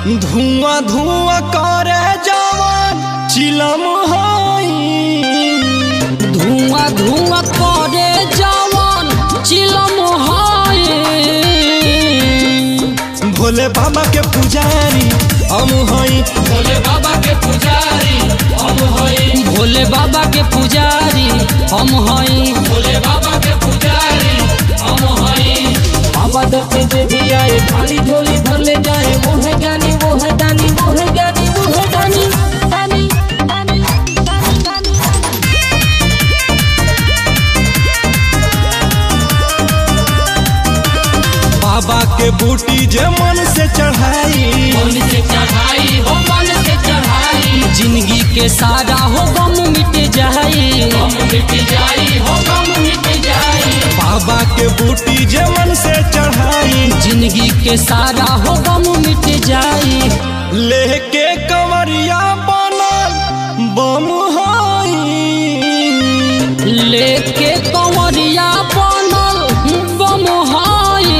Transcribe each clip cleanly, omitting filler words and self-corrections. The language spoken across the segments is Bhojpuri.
धुआं धुआं करे जवान चिलम हई। धुआं धुआं करे जवान चिलम हई। भोले बाबा के पुजारी हम हई। भोले बाबा के पुजारी हम हई। भोले बाबा के पुजारी हम हई। भोले बाबा के पुजारी हम हई। बाबा दरते जे भी आए खाली झोली भर ले जाए। वो है ज्ञानी वो है दानी वो है ज्ञानी वो है दानी दानी दानी दानी। बाबा के बूटी जे मन से चढ़ाई। मन से चढ़ाई हो मन से चढ़ाई। जिंदगी के सारा हो गम मिट जाई। गम मिट जाई हो गम मिट जाई। बाबा के बूटी जे मन से चढ़ाई। जिंदगी के सारा हो गम मिट जाई। लेके कंवरिया बनल बम हई। लेके कंवरिया बनल बम हई।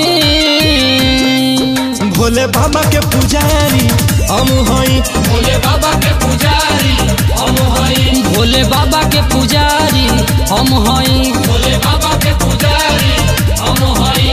भोले बाबा के पुजारी हम हई। भोले बाबा के पुजारी हम हई। भोले बाबा के पुजारी हम हई। भोले बाबा के पुजारी हम हई।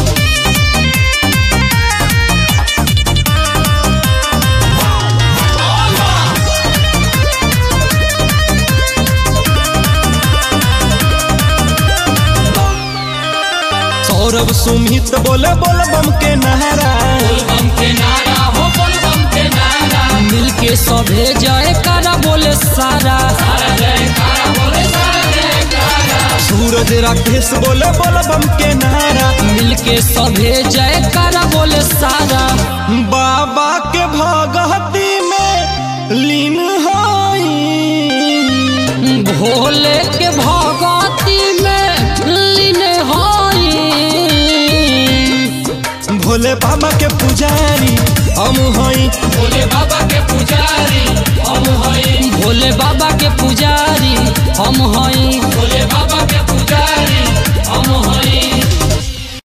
सौरभ सुमित बोले बोल बम के नारा। बोल बम के नारा हो बोल बम के नारा। मिलके सभे जयकारा बोले सारा। सारा जयकारा बोले सारा जयकारा। सूरज राकेश बोले बोल बम के नारा। मिलके सभे जयकारा बोले सारा। बाबा के भगती में लीन हई। भोले के भगती में लीन हई। भोले बाबा के पुजारी हम हई। भोले बाबा के पुजारी हम हई। भोले बाबा के पुजारी हम हई। भोले बाबा के पुजारी हम हई।